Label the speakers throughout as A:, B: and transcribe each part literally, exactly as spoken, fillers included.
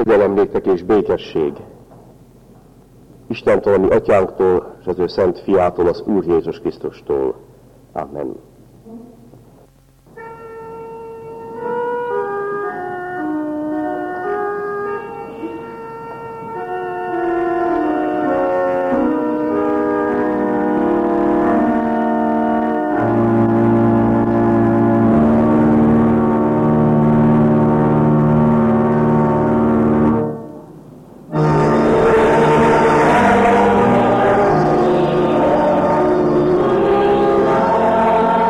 A: Kegyelem néktek és békesség Istentől, a mi atyánktól, és az ő szent fiától, az Úr Jézus Krisztustól. Amen.
B: Amen.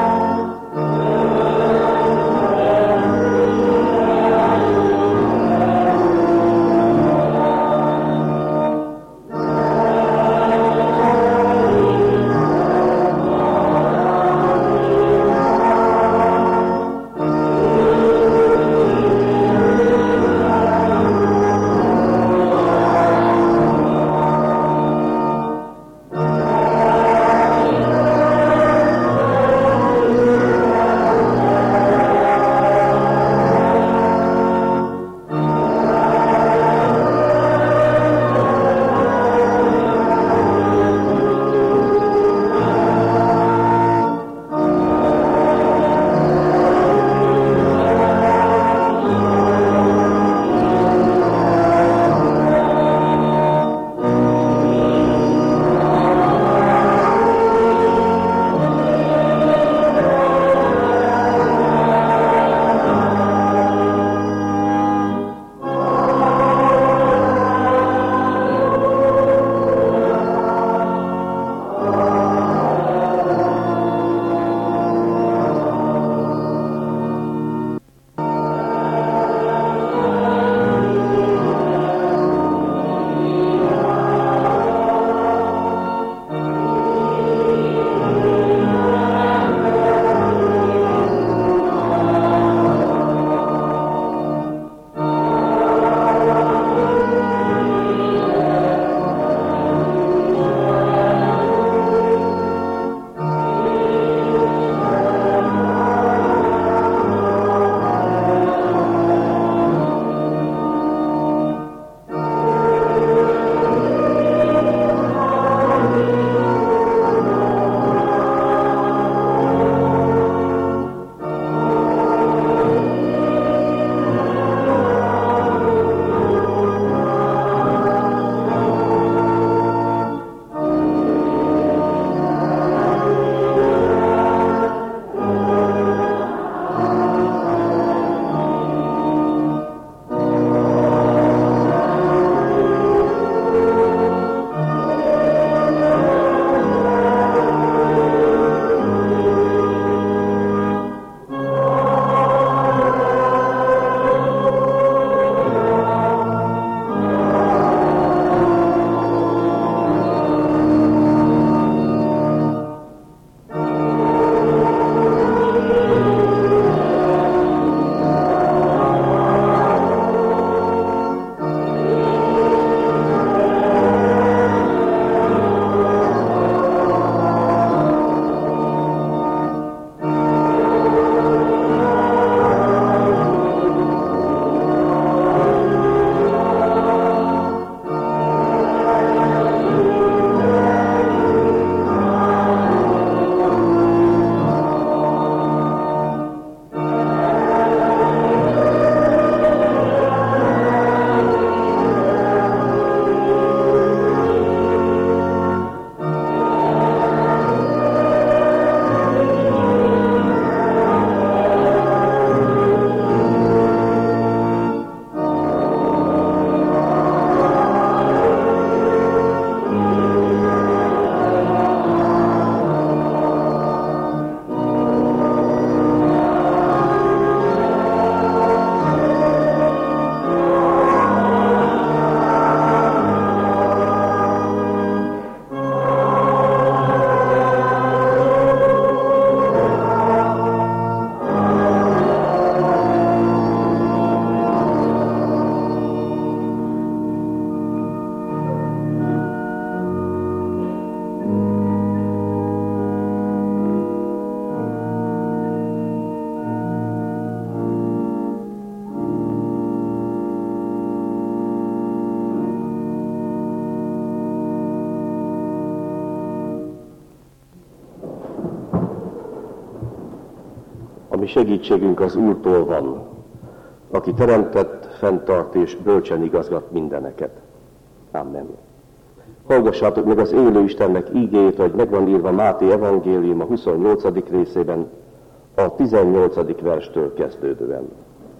A: mi segítségünk az Úrtól van, aki teremtett, fenntart és bölcsen igazgat mindeneket. Amen. Hallgassátok meg az élő Istennek ígéjét, hogy megvan írva Máté evangélium a huszonnyolcadik részében, a tizennyolcadik verstől kezdődően.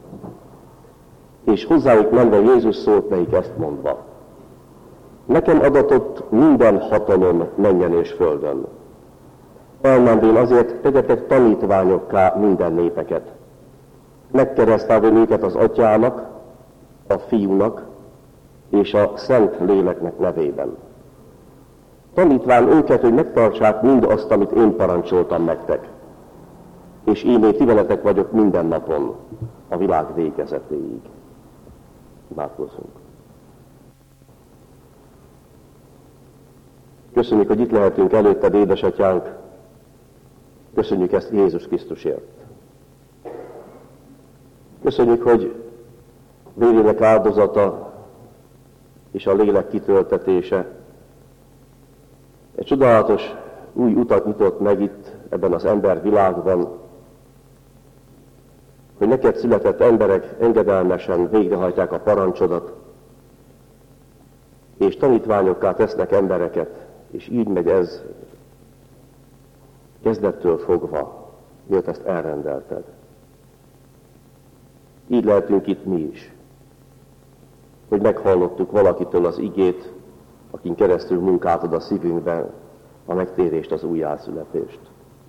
A: És hozzájuk menve Jézus szólt nekik ezt mondva: nekem adatott minden hatalom mennyen és földön. Elmenvén azért tegyetek tanítványokká minden népeket, megkeresztelvén őket az Atyának, a Fiúnak és a Szent Léleknek nevében. Tanítván őket, hogy megtartsák mind azt, amit én parancsoltam nektek. És én ti veletek vagyok minden napon, a világ végezetéig. Imádkozzunk. Köszönjük, hogy itt lehetünk előtted, édesatyánk. Köszönjük ezt Jézus Krisztusért. Köszönjük, hogy vérének áldozata és a lélek kitöltetése egy csodálatos új utat nyitott meg itt ebben az embervilágban, hogy neked született emberek engedelmesen végrehajtják a parancsodat, és tanítványokká tesznek embereket, és így megy ez kezdettől fogva, miért ezt elrendelted. Így lehetünk itt mi is, hogy meghallottuk valakitől az igét, akin keresztül munkáltad a szívünkben a megtérést, az újjászületést.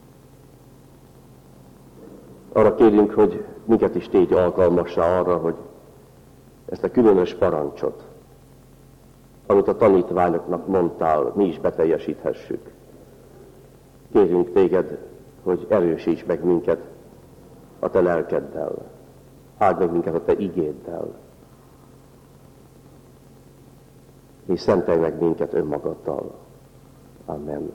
A: Arra kérünk, hogy minket is tégy alkalmassá arra, hogy ezt a különös parancsot, amit a tanítványoknak mondtál, mi is beteljesíthessük. Kérünk téged, hogy erősíts meg minket a te lelkeddel, áld meg minket a te igéddel, és szentelj meg minket önmagaddal. Amen.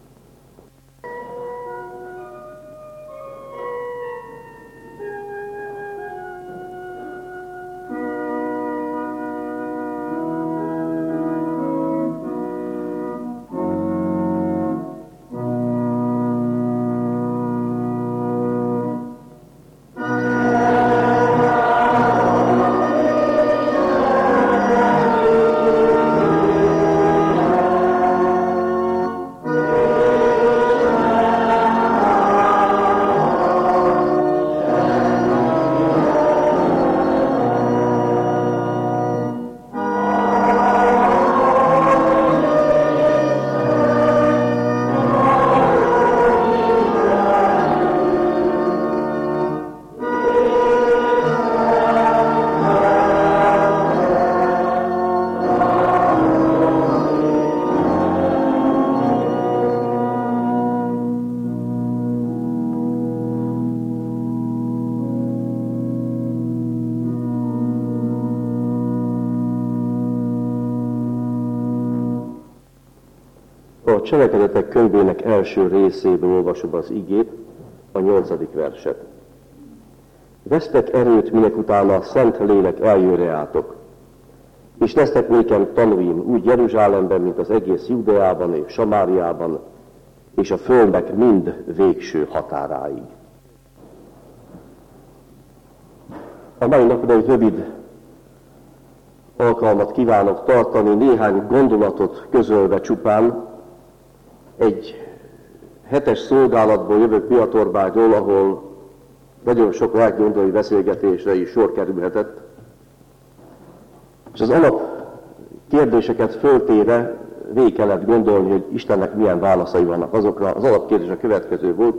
A: A Cselekedetek könyvének első részéből olvasom az igét, a nyolcadik verset. Vesztek erőt, minek utána a Szent Lélek eljöre átok, és lesztek nékem tanúim úgy Jeruzsálemben, mint az egész Judeában és Samáriában, és a földnek mind végső határáig. A mai napon egy rövid alkalmat kívánok tartani, néhány gondolatot közölve csupán. Egy hetes szolgálatból jövök Piatorbágyról, ahol nagyon sok lelkigondolói beszélgetésre is sor kerülhetett. És az alap kérdéseket föltéve végig kellett gondolni, hogy Istennek milyen válaszai vannak azokra. Az alapkérdés a következő volt,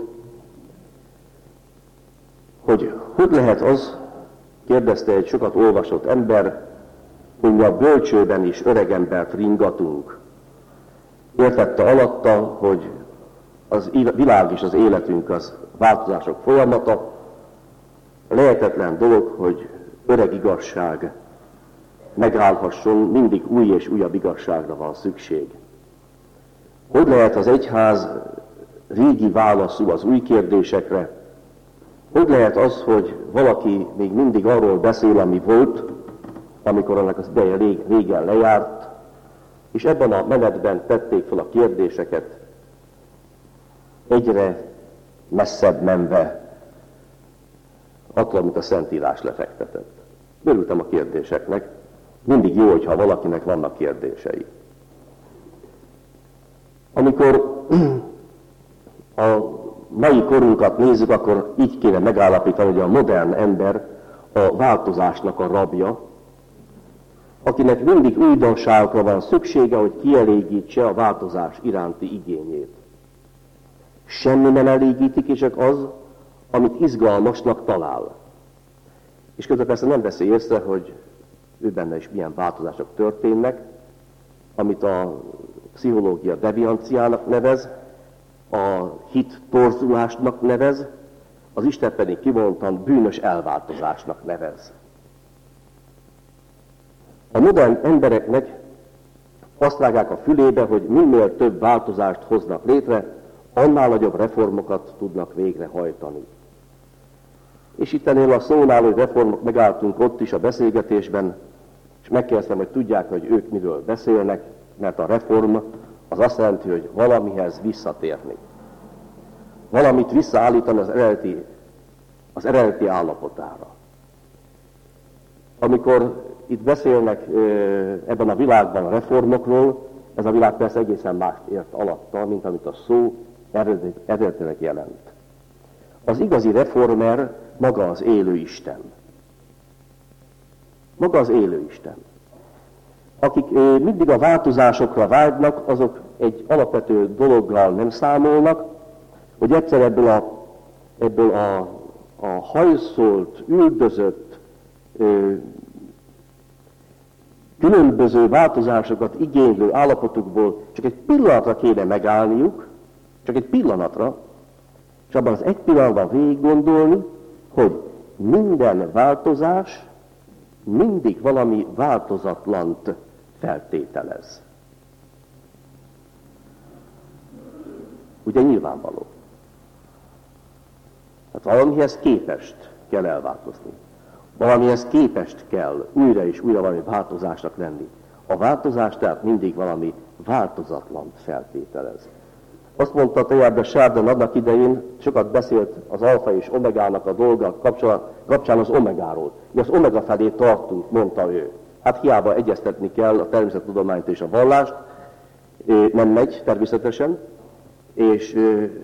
A: hogy hogy lehet az, kérdezte egy sokat olvasott ember, hogy mi a bölcsőben is öregembert ringatunk. Értette alatta, hogy az világ és az életünk az változások folyamata, lehetetlen dolog, hogy öreg igazság megállhasson, mindig új és újabb igazságra van szükség. Hogy lehet az egyház régi válaszú az új kérdésekre? Hogy lehet az, hogy valaki még mindig arról beszél, ami volt, amikor annak az ideje rég, régen lejárt, és ebben a menetben tették fel a kérdéseket, egyre messzebb menve attól, amit a Szentírás lefektetett. Örültem a kérdéseknek. Mindig jó, hogyha valakinek vannak kérdései. Amikor a mai korunkat nézzük, akkor így kéne megállapítani, hogy a modern ember a változásnak a rabja, akinek mindig újdonságokra van szüksége, hogy kielégítse a változás iránti igényét. Semmi nem elégíti ki, csak az, amit izgalmasnak talál. És közben persze nem veszi észre, hogy ő benne is milyen változások történnek, amit a pszichológia devianciának nevez, a hit torzulásnak nevez, az Isten pedig kimondtan bűnös elváltozásnak nevez. A modern embereknek azt vágják a fülébe, hogy minél több változást hoznak létre, annál nagyobb reformokat tudnak végrehajtani. És itt ennél a szónál, hogy reformok, megálltunk ott is a beszélgetésben, és megkérdeztem, hogy tudják, hogy ők miről beszélnek, mert a reform az azt jelenti, hogy valamihez visszatérni. Valamit visszaállítani az eredeti, az eredeti állapotára. Amikor itt beszélnek ebben a világban a reformokról, ez a világ persze egészen mást ért alatta, mint amit a szó eredetileg jelent. Az igazi reformer maga az élő Isten. Maga az élő Isten. Akik mindig a változásokra vágynak, azok egy alapvető dologgal nem számolnak, hogy egyszer ebből a, ebből a, a hajszolt, üldözött, ö, különböző változásokat igénylő állapotukból csak egy pillanatra kéne megállniuk, csak egy pillanatra, és abban az egy pillanatban végig gondolni, hogy minden változás mindig valami változatlant feltételez. Ugye nyilvánvaló. Hát valamihez képest kell elváltozni. Valamihez képest kell újra és újra valami változásnak lenni. A változás tehát mindig valami változatlant feltételez. Azt mondta Teilhard de Chardin annak idején, sokat beszélt az alfa és omegának a dolga kapcsán az omegáról. Mi az omega felé tartunk, mondta ő. Hát hiába egyeztetni kell a természettudományt és a vallást, nem megy természetesen, és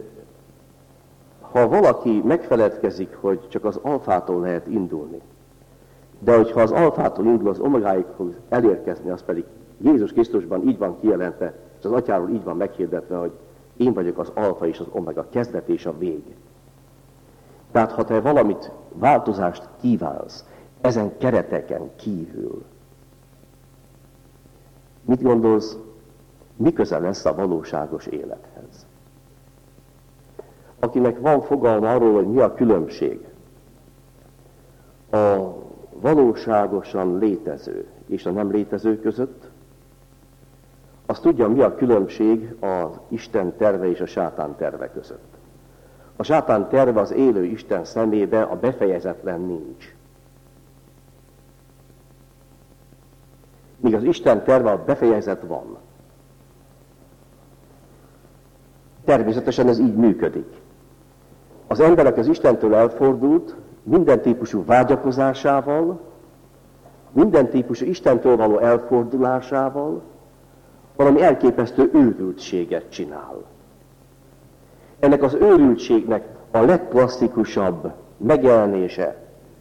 A: ha valaki megfeledkezik, hogy csak az alfától lehet indulni, de hogyha az alfától indul, az omegáig fog elérkezni, az pedig Jézus Krisztusban így van kijelentve, és az atyáról így van meghirdetve, hogy én vagyok az alfa és az omega, kezdet és a vég. Tehát ha te valamit, változást kívánsz, ezen kereteken kívül, mit gondolsz, mi köze lesz a valóságos élethez? Akinek van fogalma arról, hogy mi a különbség a valóságosan létező és a nem létező között, az tudja, mi a különbség az Isten terve és a sátán terve között. A sátán terve az élő Isten szemébe a befejezetlen nincs. Míg az Isten terve a befejezet van. Természetesen ez így működik. Az emberek az Istentől elfordult, minden típusú vágyakozásával, minden típusú Istentől való elfordulásával, valami elképesztő őrültséget csinál. Ennek az őrültségnek a legklasszikusabb megjelenése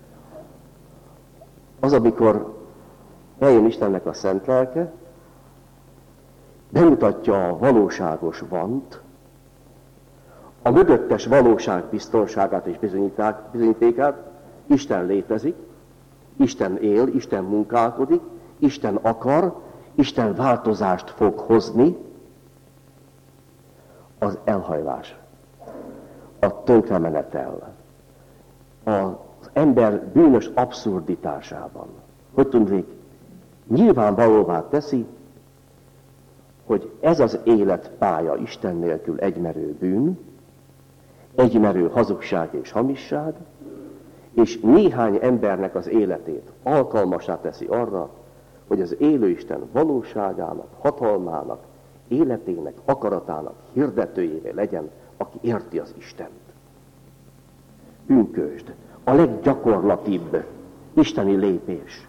A: az, amikor eljön Istennek a szent lelke, bemutatja a valóságos vant, a mögöttes valóság biztonságát és bizonyítékát, Isten létezik, Isten él, Isten munkálkodik, Isten akar, Isten változást fog hozni, az elhajlás, a tönkremenetel, az ember bűnös abszurditásában, hogy tudnék, nyilvánvalóvá teszi, hogy ez az életpálya Isten nélkül egymerő bűn, egymerő hazugság és hamisság, és néhány embernek az életét alkalmassá teszi arra, hogy az élő Isten valóságának, hatalmának, életének, akaratának hirdetőjévé legyen, aki érti az Istent. Pünkösd, a leggyakorlatibb isteni lépés.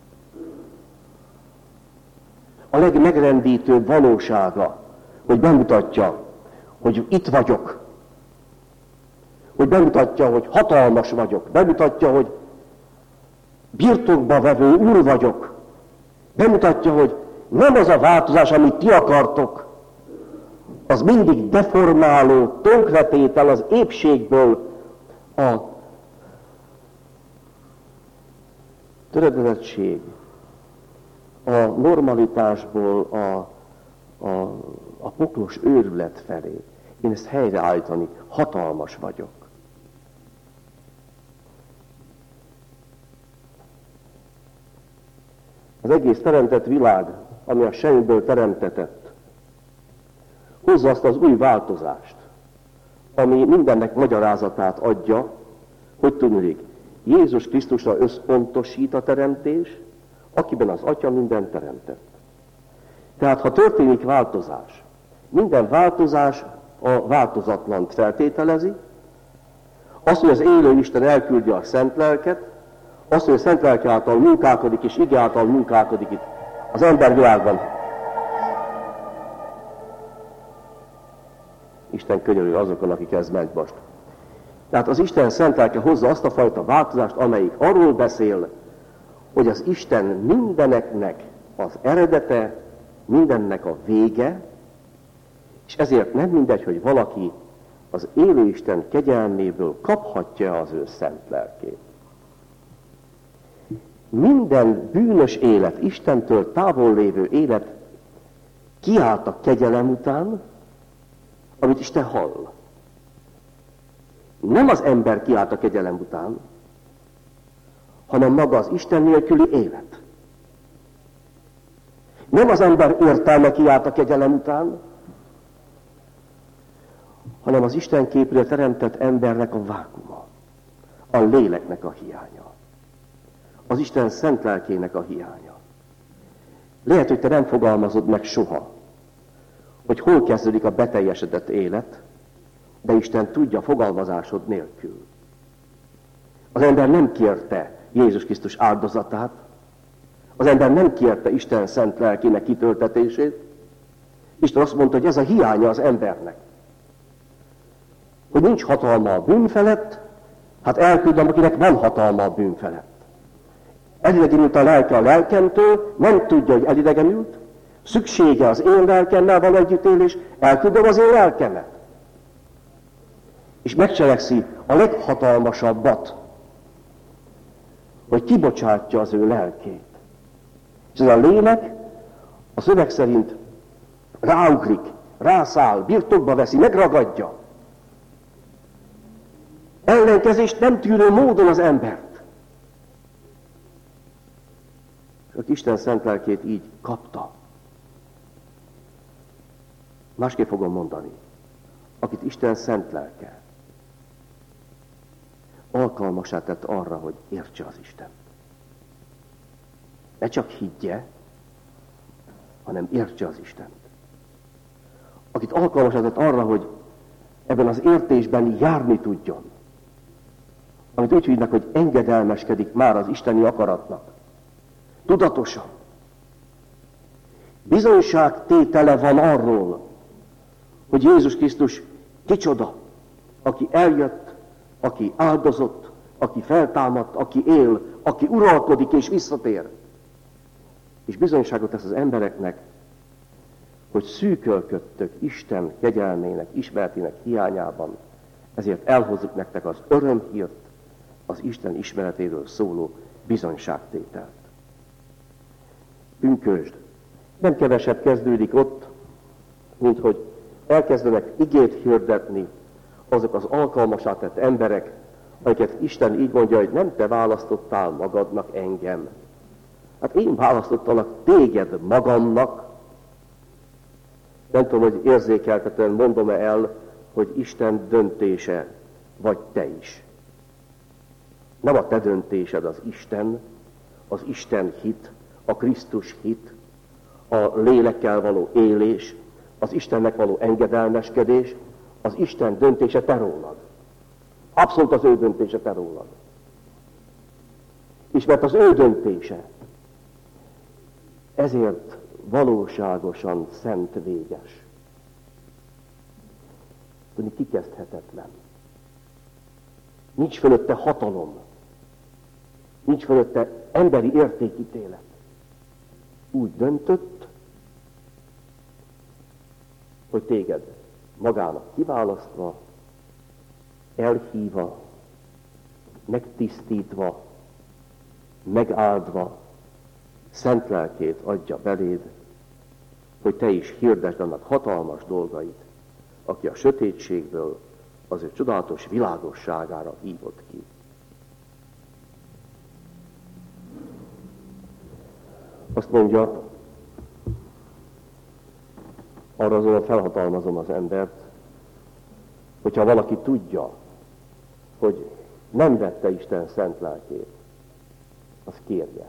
A: A legmegrendítőbb valósága, hogy bemutatja, hogy itt vagyok. Hogy bemutatja, hogy hatalmas vagyok. Bemutatja, hogy birtokba vevő úr vagyok. Bemutatja, hogy nem az a változás, amit ti akartok, az mindig deformáló, tönkretétel az épségből, a töredezettség, a normalitásból a, a, a poklos őrület felé. Én ezt helyreállítani hatalmas vagyok. Az egész teremtett világ, ami a semmiből teremtetett, hozza azt az új változást, ami mindennek magyarázatát adja, hogy tudnék, Jézus Krisztusra összpontosít a teremtés, akiben az Atya mindent teremtett. Tehát, ha történik változás, minden változás a változatlant feltételezi, azt, hogy az élő Isten elküldi a szent lelket, azt, hogy a szent lelke által munkálkodik, és ige által munkálkodik itt az embervilágban. Isten könyörű azokon, akik ez ment most. Tehát az Isten szent lelke hozza azt a fajta változást, amelyik arról beszél, hogy az Isten mindeneknek az eredete, mindennek a vége, és ezért nem mindegy, hogy valaki az élő Isten kegyelméből kaphatja az ő szent lelkét. Minden bűnös élet, Istentől távol lévő élet kiállt a kegyelem után, amit Isten hall. Nem az ember kiállt a kegyelem után, hanem maga az Isten nélküli élet. Nem az ember értelme kiállt a kegyelem után, hanem az Isten képre teremtett embernek a vákuma, a léleknek a hiánya, az Isten szent lelkének a hiánya. Lehet, hogy te nem fogalmazod meg soha, hogy hol kezdődik a beteljesedett élet, de Isten tudja fogalmazásod nélkül. Az ember nem kérte Jézus Krisztus áldozatát, az ember nem kérte Isten szent lelkének kitöltetését. Isten azt mondta, hogy ez a hiánya az embernek. Hogy nincs hatalma a bűn felett, hát elküldöm, akinek van hatalma a bűn felett. Elidegenült a lelke a lelkemtől, nem tudja, hogy elidegenült, szüksége az én lelkemmel van együttélés, elküldöm az én lelkemet. És megcselekszi a leghatalmasabbat, hogy kibocsátja az ő lelkét. És ez a lélek a szöveg szerint ráugrik, rászáll, birtokba veszi, megragadja. Ellenkezést nem tűrő módon az embert. És Isten szent lelkét így kapta. Másképp fogom mondani. Akit Isten szent lelke alkalmassá tett arra, hogy értse az Istent. Ne csak higgye, hanem értse az Istent. Akit alkalmassá tett arra, hogy ebben az értésben járni tudjon. Amit úgy hívnak, hogy engedelmeskedik már az isteni akaratnak. Tudatosan. Bizonyságtétele van arról, hogy Jézus Krisztus kicsoda, aki eljött, aki áldozott, aki feltámadt, aki él, aki uralkodik és visszatér. És bizonyságot tesz az embereknek, hogy szűkölködtök Isten kegyelmének, ismeretének hiányában, ezért elhozzuk nektek az örömhírt, az Isten ismeretéről szóló bizonyságtételt. Pünkösd. Nem kevesebb kezdődik ott, mint hogy elkezdenek igét hirdetni azok az alkalmassá tett emberek, akiket Isten így mondja, hogy nem te választottál magadnak engem. Hát én választottalak téged magamnak. Nem tudom, hogy érzékeltetően mondom-e el, hogy Isten döntése vagy te is. Nem a te döntésed az Isten, az Isten hit, a Krisztus hit, a lélekkel való élés, az Istennek való engedelmeskedés, az Isten döntése te rólad. Abszolút az ő döntése te rólad. és mert az ő döntése. Ezért valóságosan szent véges. Tudni, kikezdhetetlen. Nincs fölötte hatalom. Nincs fölötte emberi értékítélet. Úgy döntött, hogy téged magának kiválasztva, elhívva, megtisztítva, megáldva, szent lelkét adja beléd, hogy te is hirdesd annak hatalmas dolgait, aki a sötétségből az ő csodálatos világosságára hívott ki. Azt mondja, arra azonban felhatalmazom az embert, hogyha valaki tudja, hogy nem vette Isten szent lelkét, az kérje.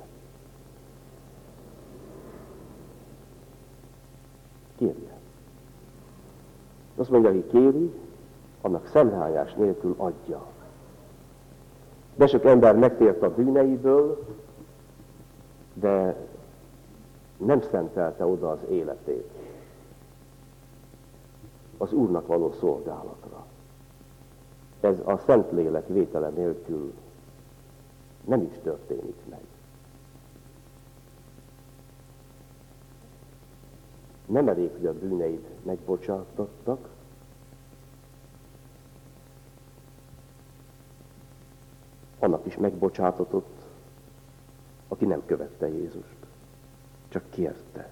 A: Kérje. Azt mondja, aki kéri, annak szemrehányás nélkül adja. De sok ember megtért a bűneiből, de nem szentelte oda az életét az Úrnak való szolgálatra. Ez a Szentlélek vétele nélkül nem is történik meg. Nem elég, hogy a bűneid megbocsátottak, annak is megbocsátatott, aki nem követte Jézust, csak kérte.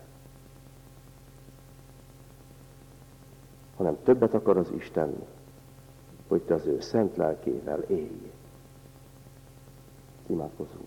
A: Hanem többet akar az Isten, hogy te az ő szent lelkével élj. Imádkozzunk.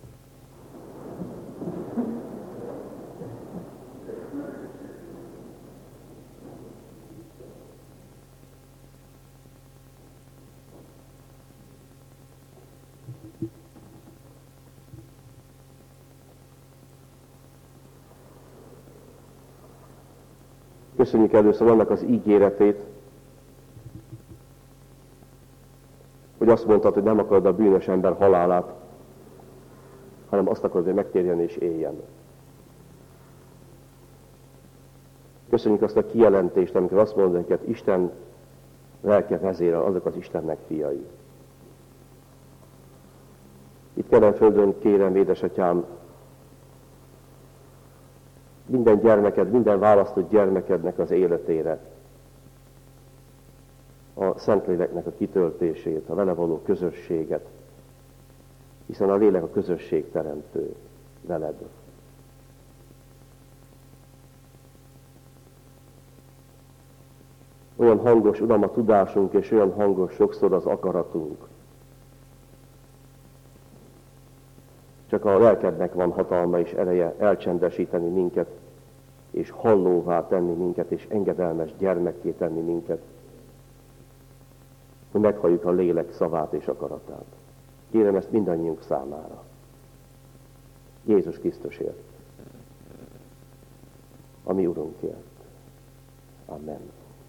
A: Köszönjük először annak az ígéretét, hogy azt mondtad, hogy nem akarod a bűnös ember halálát, hanem azt akarod, hogy megtérjen és éljen. Köszönjük azt a kijelentést, amikor azt mondod, hogy Isten lelke vezérel, azok az Istennek fiai. Itt Kelenföldön kérem, édesatyám, minden gyermeked, minden választott gyermekednek az életére a Szentléleknek a kitöltését, a vele való közösséget, hiszen a lélek a közösség teremtő veled. Olyan hangos, Uram, a tudásunk, és olyan hangos sokszor az akaratunk. Csak a lelkednek van hatalma és ereje elcsendesíteni minket, és hallóvá tenni minket, és engedelmes gyermekké tenni minket, hogy meghalljuk a lélek szavát és akaratát. Kérem ezt mindannyiunk számára. Jézus Krisztusért, a mi Urunkért. Amen.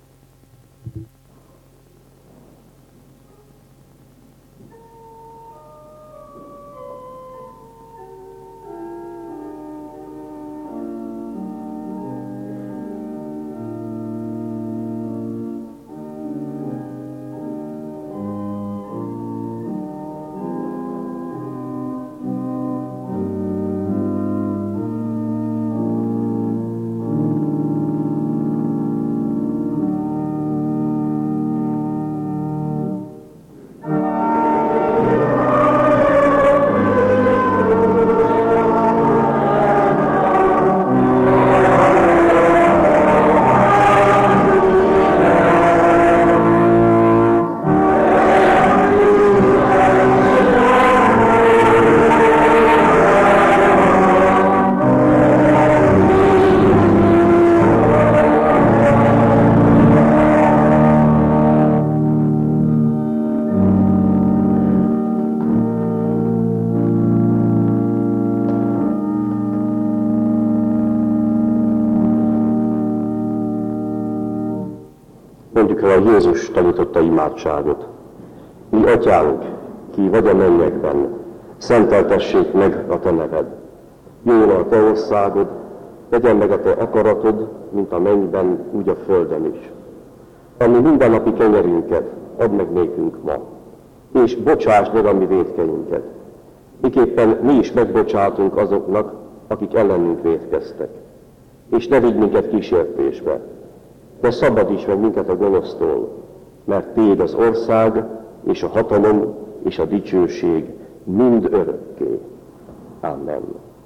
A: Mondjuk el a Jézus tanította imádságot. Mi atyánk, ki vagy a mennyekben, Szenteltessék meg a te neved. Jól a te országod, legyen meg a te akaratod, mint a mennyben, úgy a földön is. Ami mindennapi kenyerünket add meg nékünk ma, és bocsásd meg a mi vétkeinket, miképpen mi is megbocsátunk azoknak, akik ellenünk vétkeztek. És ne vigy minket kísértésbe, de szabadíts meg minket a gonosztól, mert Téd az ország, és a hatalom, és a dicsőség mind örökké. Amen.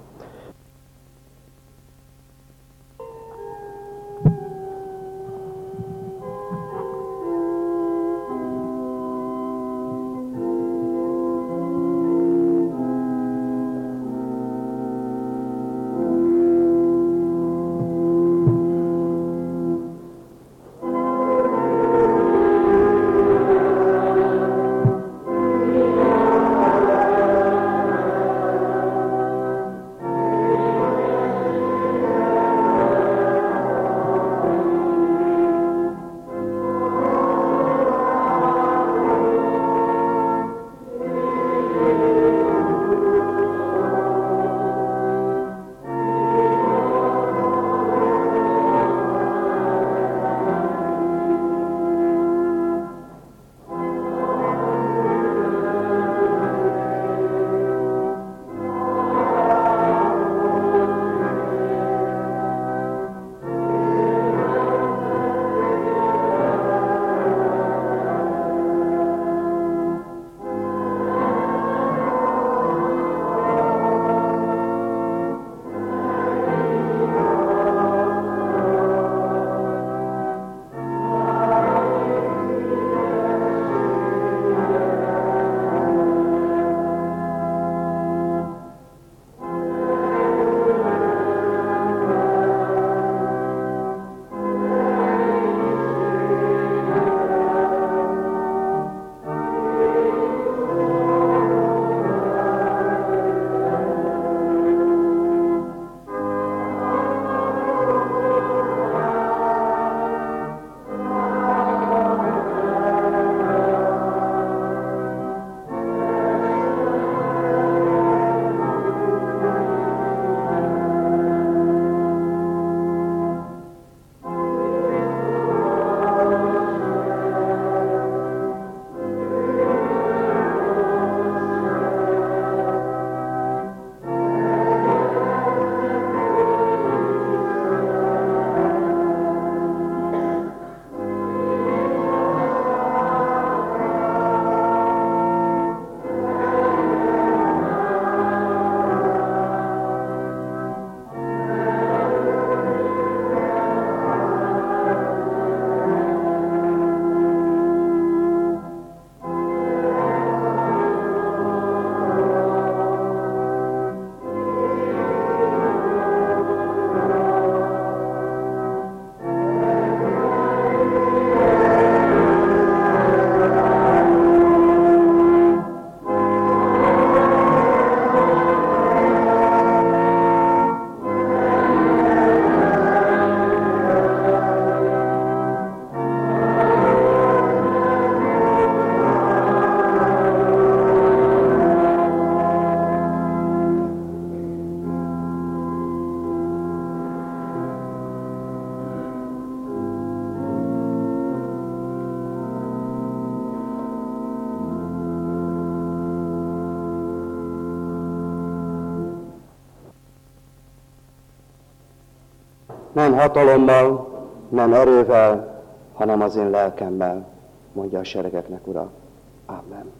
B: Nem hatalommal, nem erővel, hanem az én lelkemmel, mondja a seregeknek Ura. Amen.